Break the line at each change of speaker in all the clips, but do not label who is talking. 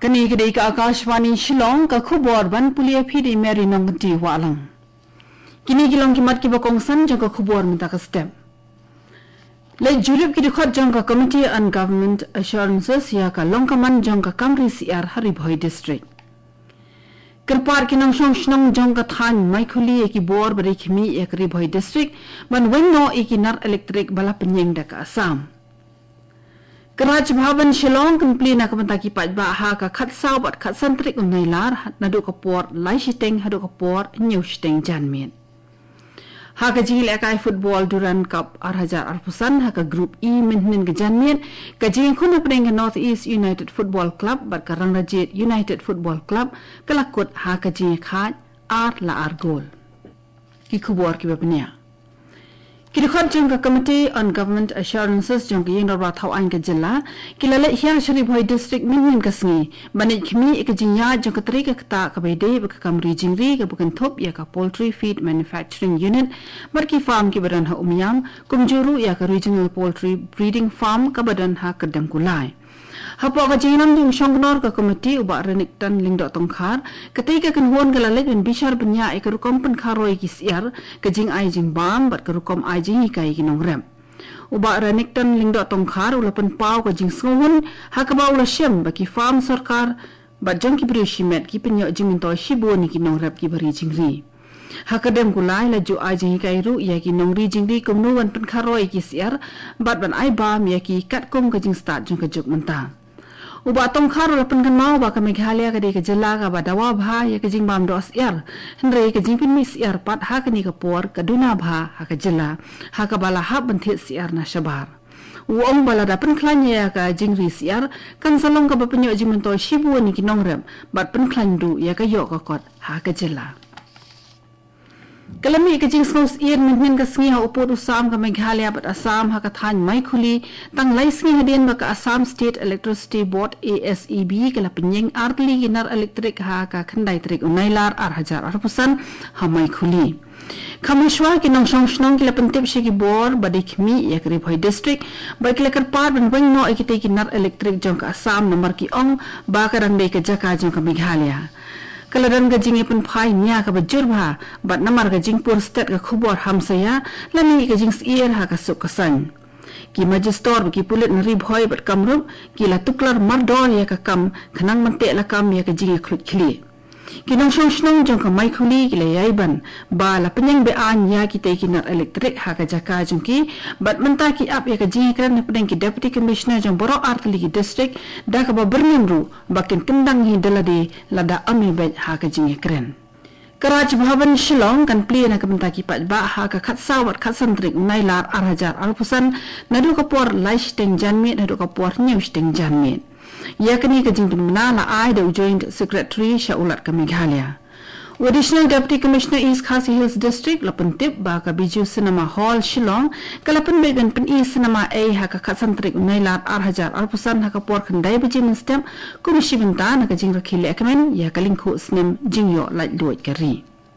Kini kedai ke Akashwani Shillong ke khubor ban pulia phidi meri nong ti walang. Kini kilong kimat ki bakongsan jang ke khubor minta ke step. Le jurip ki dikhot jang ke Committee on Government Assurances ya ka longkaman jang ke Kamri CR Haribhoi District. Kerpar kinang shnong jang ka than maikuli ki bor bari khimi ek Haribhoi District ban wenno ikinar electric bala penyeng da ka Assam. Keraj Bhavan Shillong kumpli na kamantaki pajba ha ka khat sabat khat santrik unailar nadu kapor lai shiteng hadu kapor new shiteng janmin. Ha ka jingil akai football Durand Cup Arhajar Arpusan ha ka group E minhin ke janmin ka jing khuna pring North East United Football Club bat ka Rangrajit United Football Club kalakut ha ka jing khat ar la ar gol. Ki khubor ki bapnia. Kidikhat jang ka Committee on Government Assurances jang ka yeng ra thau an ka jilla kilale hiang Haribhoi District min kasngi banit khmi ek jinya jang ka tri ka ta ka bede ba ka Kamri jingri ka bukan thop ya ka Poultry Feed Manufacturing Unit barki farm ki badan ha umyam kumjuru ya ka Regional Poultry Breeding Farm ka badan ha kadang kulai. Hapo ka jingnam jing shongnor ka committee uba renik tan lingdo tongkhar ketika kan huon galalek ben bishar benya e karukom pen kharoi ki siar ka jing ai jing bam bat karukom ai jing ikai ki nongrem uba renik tan lingdo tongkhar ulapan pau ka jing sngwun hakaba ula shem ba ki farm sarkar bat jang ki bri shimet ki penyo jing minto shibo ni ki nongrep ki bari jingri hakadem kulai la ju ai jing ikai ru ya ki nongri jingri kumnu wan pen kharoi ki siar bat ban ai bam ya ki kat kom ka jing start jang ka juk mentang uba tongkhar lapan kan mau ba ka Meghalaya ka de ka jala ka ba dawa bha ya ka jing bam dos er hendre ka jing pin mis er pat ha ka ni ka por ka duna bha ha ka jala ha ka bala ha banthe siar na shabar uong bala da pen klanya ya ka jing ri siar kan salong ka ba penyo jing mento shibu ni ki nongrem bat pen klandu ya ka yo ka kot ha ka jala Kalami ka jing skos ir min ka sngi ha upot usam ka Meghalaya bat Assam ha ka than mai khuli tang lai sngi hadin ba ka Assam State Electricity Board ASEB ka la penyeng artli ginar electric ha ka khandai trik unailar Arhajar Arpusan ha mai khuli Kamishwa ki nong shnong ki la pentip shi ki bor badik mi ya Haribhoi District ba ki la par ban weng no ikite ginar electric jong ka Assam number ki ong ba ka rang dei ka jaka jong ka Meghalaya Kaladan ka jing ipun phai nya ka bajur bha bat namar ka jing pur state ka khubor hamsaya lami ka jing sier ha ka suk kasan ki majistor ki pulit nari bhoi bat kamrup ki la tuklar mardor ya ka kam khanang mante la kam ya ka jing khlut khli ki nong shnong jong ka mai khuli ki la yaiban ba la penyeng be an ya ki te ki nar electric ha ka jaka jong ki bat menta ki ap ya ka jing kran pedeng ki deputy commissioner jong boro artli ki district da ka ba bermimru bakin kendang hi dalade lada ami bet ha ka jing kran Keraj Bhavan Shillong kan pli na kamenta ki pajba ha ka khat sawat khat santrik nailar Arhajar Arpusan nadu ka por lai steng janmi nadu ka por new steng janmi yakni ka jing dumna la ai the joint secretary Shaulat ka Meghalaya Additional Deputy Commissioner East Khasi Hills District lapan tip ba ka Biju Cinema Hall Shillong kalapan began pen East Cinema A ha ka khatsantrik unailar Arhajar Arpusan ha ka por khandai beji stem kumisi benta na ka jing rakhile ekmen ya kalingkhu snem jingyo lait duit kari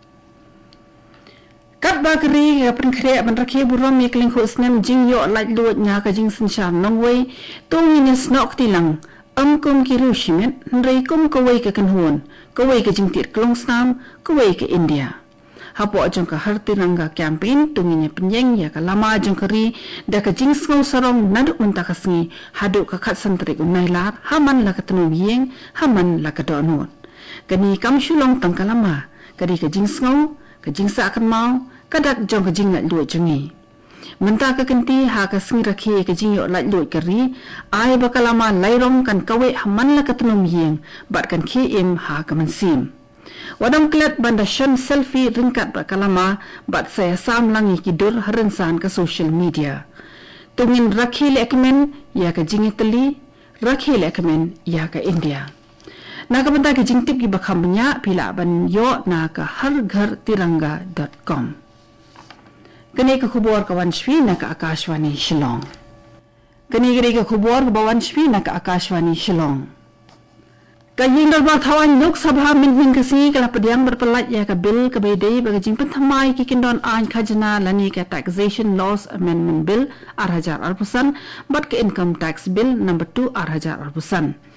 kat ba kari ya pen khre ban rakhe burom ya kalingkhu snem jingyo lait duit nya ka jing sinshan nongwei tongi ne snok tilang kum ki rushimet nrei kum ko wei ka kanhuan ko wei ka jingtir klong snam ko wei ka India hapo jong ka harti ranga campaign tunginya penyeng ya ka lama jong kari da ka jing sngo sarong nadu unta ka sngi hadu ka khat santrik unailar haman la ka tanu yeng haman la ka donot kani kam shulong tang kalama kadi ka jing sngo ka jing sa kan mau kadak jong ka jing la lu jongi Menta ka kenti ha ka sngi rakhi ka jingyo lait loi kari ai bakalama lairong kan kawe haman la katnum yeng bat kan khi im ha ka mansim wadam klet banda shan selfie ringkat bakalama bat saya sam langi ki dur harensan ka social media tungin rakhi lekmen ya ka jingitali rakhi lekmen ya ka India na ka banda ka jingtip ki bakhamnya pila ban yo na ka harghartiranga.com Kani ka khubor ka Wanshwi na ka Akashwani Shillong. Kani ka khubor ka Wanshwi na ka Akashwani Shillong. Kaying dalbar thawan Lok Sabha min kasi kala padiang berpelat ya ka bill ka bede baga jingpan thamai ki kindon an khajna lani ka Taxation Laws Amendment Bill Arhajar Arpusan bat ka Income Tax Bill number 2 Arhajar Arpusan.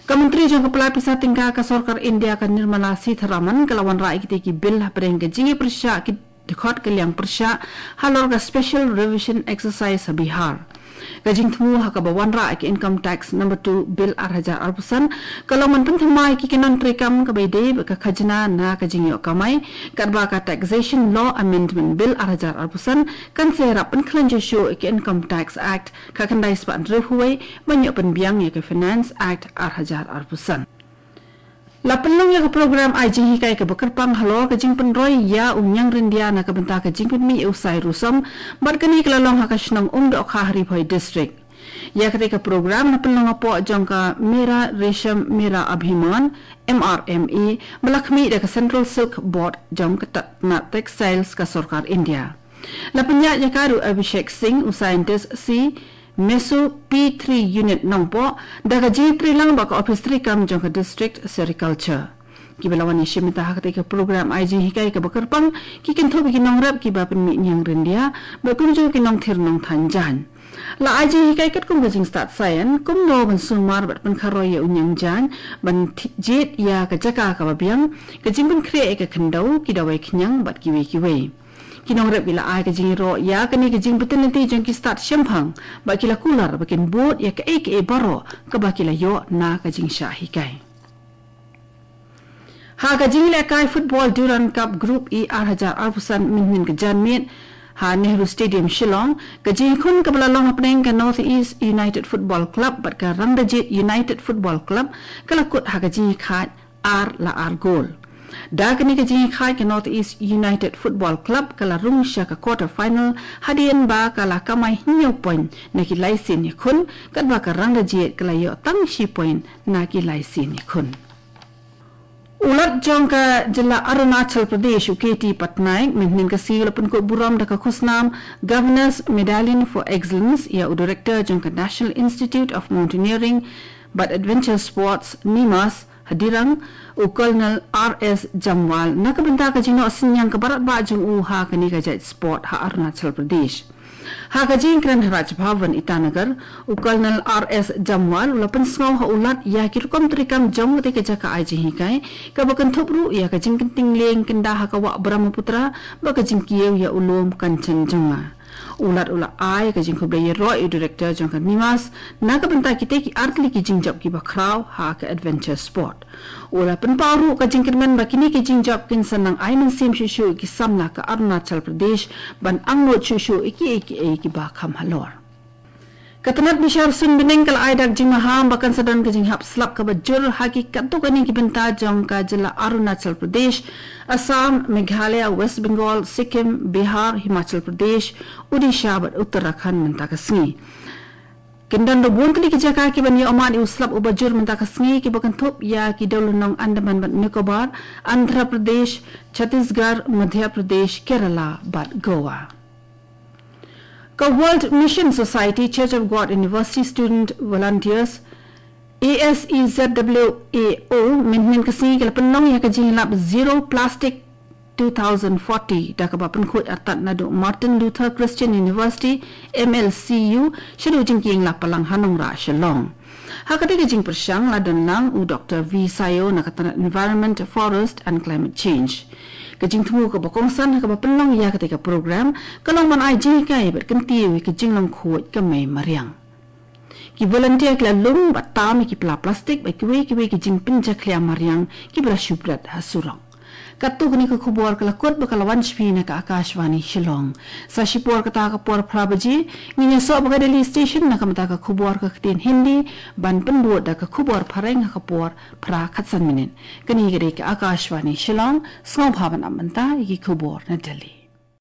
Kementeri jangka pelapisa tingkah ke Sarkar India ke Nirmala Sitharaman kelawan rakyat kita ki bil hapreng ke jingi persya ki dekat ke liang persya halor ke special revision exercise Bihar. Kajing temu haka bawan rakyat ki income tax number 2 bil arhajar arpusan kalau mantan thamai ki kenon trikam ke baide ke khajna na kajing yo kamai kadba ka taxation law amendment bil arhajar arpusan kan serap pen klanjo show ki income tax act ka kandai span rehuai banyak penbiang ya ke finance act arhajar arpusan. Lapelong ya ke program IJ hikai ke bekerpang halor ke jing penroy ya unyang rindia na ke bentak ke jing penmi usai rusam berkeni kelalong haka shnong dok hari phoi district. Ya ketika program lapelong apo jangka Mera Resham Mera Abhiman MRME melakmi ke Central Silk Board jam ketat na textiles ke Sarkar India. Lapenya ya karu Abhishek Singh scientist si Mesu P3 unit nampo daga J3 lang baka office 3 kam jangka district sericulture. Kibalawan ishi minta hak ketika program IJ hikai ke bekerpang kikin thobi kinong rap kiba penmi nyang rendia bakunjo kinong thirnong thanjan. La IJ hikai kat kum gajing start sayan kum no ban sumar bat pen kharoy ya unyang jan ban jet ya ke jaka ka babiang gajing pen kre ke khendau kidawai knyang bat kiwe kinong rep bila ai ke jingro ya kani ke jing betul nanti jang ki start syampang ba kila kular bakin bot ya ke baro ke ba kila yo na ke jing syahi kai ha ke jing le kai football Durand Cup group E arhajar arpusan min ke janmit ha Nehru Stadium Shillong ke jing khun ke belalong apneng ke North East United Football Club bat ke Randajit United Football Club ke lakut ha ke jing khat ar goal. Dah kini ke jing khai ke North East United Football Club kala rung sya ke quarter final hadian ba kala kamai hinyau point na ki laisin ni khun kat ba ka rang dajet kala yo tang shi point na ki laisin ni khun. Ulat jong ka jila Arunachal Pradesh UKT Patnaik menghin ke sil pun ko buram da ka khusnam Governors Medallion for Excellence ya Director jong ka National Institute of Mountaineering but Adventure Sports NIMAS hadirang Colonel R.S. Jamwal nakabenta ka jino sinyang ka barat ba jong ha kani ka jait sport ha Arunachal Pradesh ha ka jing kran Raj Bhavan Itanagar Colonel R.S. Jamwal ulapan sngaw ha ulat ya kirkom trikam jong te ka jaka IJ hikai ka bakan thopru ya ka jing kenting leng kenda ha ka wa Brahmaputra ba ka jing kieu ya ulum Kanchenjunga ulat ai ka jing khoblai roi director jong ka Nimas nakabenta kite ki artli ki jing job ki bakraw ha ka adventure sport ula penparu ka jing kirmen bakini ki jing job kin sanang ai men sim shu ki samna ka Arunachal Pradesh ban angno shu iki ki ba kham halor katanat bishar sun bineng kal aidak jing maham bakan sadan ka jing hap slap ka bajur hakikat to kani ki benta jong ka jila Arunachal Pradesh Assam Meghalaya West Bengal Sikkim Bihar Himachal Pradesh Odisha bat Uttarakhand menta ka sngi kendan do bon kali ki jaka ki ban ya aman uslap ubajur menta ka sngi ki bakan thop ya ki dolunong Andaman bat Nicobar Andhra Pradesh Chhattisgarh Madhya Pradesh Kerala bat Goa. Ka World Mission Society Church of God University Student Volunteers ASEZWAO min kasi kala penong ya ka jinglap Zero Plastic 2040 da ka bapan khoi atat na do Martin Luther Christian University MLCU shadu jingking la palang hanong ra shalong ha ka de jing persyang la don lang u Dr. V Sayo na katana Environment Forest and Climate Change kajing temu ka bakongsan ka bapenong ya ketika program kalong man IJ kai berkenti wi kajing long khoi ka mai mariang ki volunteer kla lung batam ki plastik ba ki jing pinja kla mariang ki bra shubrat hasurang katu kini ka khubor kala kot bakalawan shpina ka Akashvani Shillong sa shipor kata ka por prabaji nginya so ba Delhi station na kamata ka khubor ka tin Hindi ban penbo da ka khubor phareng ka por phra khatsan minin kini gere ka Akashvani Shillong sngau bhavan amanta ki khubor na Delhi